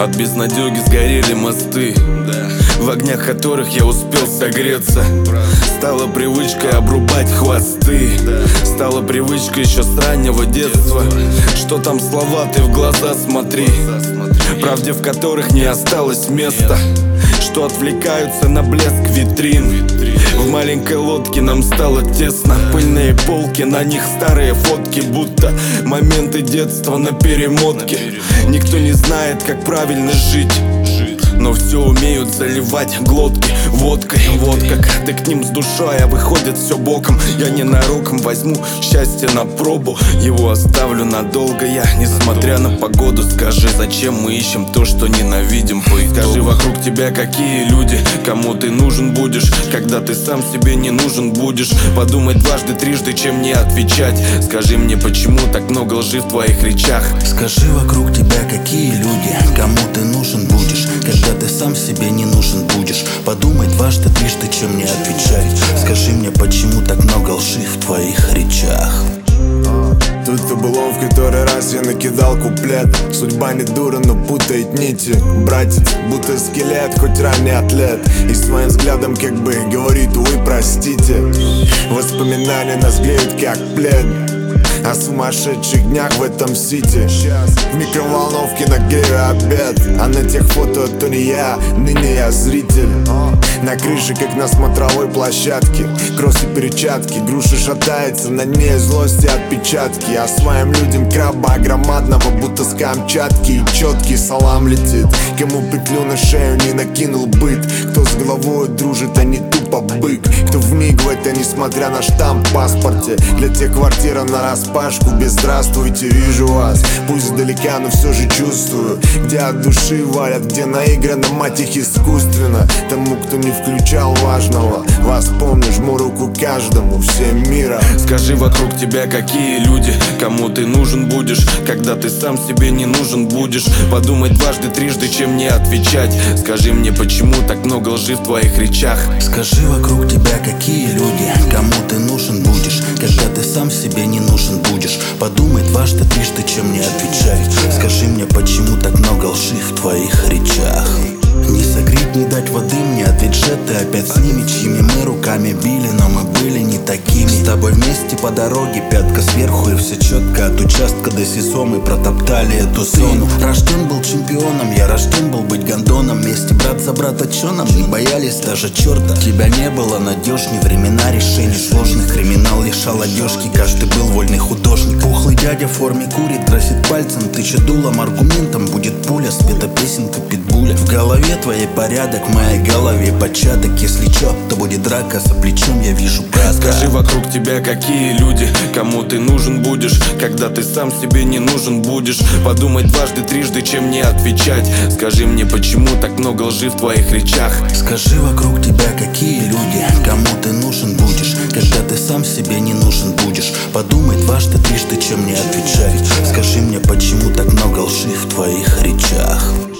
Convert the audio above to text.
От безнадёги сгорели мосты, в огнях которых я успел согреться. Стала привычкой обрубать хвосты, стала привычкой еще с раннего детства. Что там слова, ты в глаза смотри, правде в которых не осталось места, что отвлекаются на блеск витрин. В маленькой лодке нам стало тесно. Пыльные полки, на них старые фотки, будто моменты детства на перемотке. Никто не знает, как правильно жить, но все умеют заливать глотки водкой. Вот как ты к ним с душой, а выходит все боком. Я ненароком возьму счастье на пробу, его оставлю надолго я, несмотря на погоду. Скажи, зачем мы ищем то, что ненавидим по итогу? Скажи, вокруг тебя какие люди, кому ты нужен будешь, когда ты сам себе не нужен будешь. Подумай дважды, трижды, чем не отвечать. Скажи мне, почему так много лжи в твоих речах? Скажи, вокруг тебя какие люди, кому ты нужен будешь, когда ты сам себе не нужен будешь. Подумай дважды, трижды, чем не отвечать. Скажи мне, почему так много лжи в твоих речах? Тут ты был в который раз я накидал куплет. Судьба не дура, но путает нити. Братец, будто скелет, хоть ранний атлет. И своим взглядом как бы говорит: увы, простите. Воспоминания нас греют как плед о сумасшедших днях в этом сити. В микроволновке нагрею обед, а на тех фото то не я, ныне я зритель. На крыше, как на смотровой площадке, кроссы, перчатки, груша шатается, на ней злости отпечатки. А своим людям краба громадного, будто с Камчатки. И четкий салам летит, кому петлю на шею не накинул быт. Кто с головой дружит, а не тупо бык. Кто вмигивает, а несмотря на штамп в паспорте. Для тех квартира на распашку, без здравствуйте, вижу вас. Пусть издалека, но все же чувствую, где от души валят, где наиграно, мать их, искусственно. Тому, кто не включал важного, вас помню, жму руку каждому, всем мира. Скажи, вокруг тебя какие люди, кому ты нужен будешь, когда ты сам себе не нужен будешь. Подумай дважды, трижды, чем не отвечать. Скажи мне, почему так много лжи в твоих речах? Скажи, вокруг тебя какие люди, кому ты нужен будешь, когда ты сам себе не нужен будешь. Подумай дважды, трижды, чем не отвечать. Скажи мне, почему так много лжи в твоих речах? Не согреть, не дать воды мне, ответь же ты опять с ними, чьими мы руками били, но мы были не такими. С тобой вместе по дороге, пятка сверху и все четко. От участка до СИЗО мы протоптали эту зону. Рожден был чемпионом, я рожден был быть гондоном. Вместе брат за брата чё нам, не боялись даже черта. Тебя не было надежней, времена решений сложных. Криминал лишал одежки, каждый был вольный художник. Пухлый дядя в форме курит, красит пальцем, тыча дулом, аргументом будет пуля. Спета песенка питбуля. В голове твоей порядок, в моей голове початок. Если чё, то будет драка, за плечом я вижу брата. Скажи, вокруг тебя какие люди, кому ты нужен будешь, когда ты сам себе не нужен будешь. Подумай дважды, трижды, чем не отвечать. Скажи мне, почему так много лжи в твоих речах? Скажи, вокруг тебя какие люди, кому ты нужен будешь, когда ты сам себе не нужен будешь. Подумай дважды, трижды, чем не отвечать. Скажи мне, почему так много лжи в твоих речах?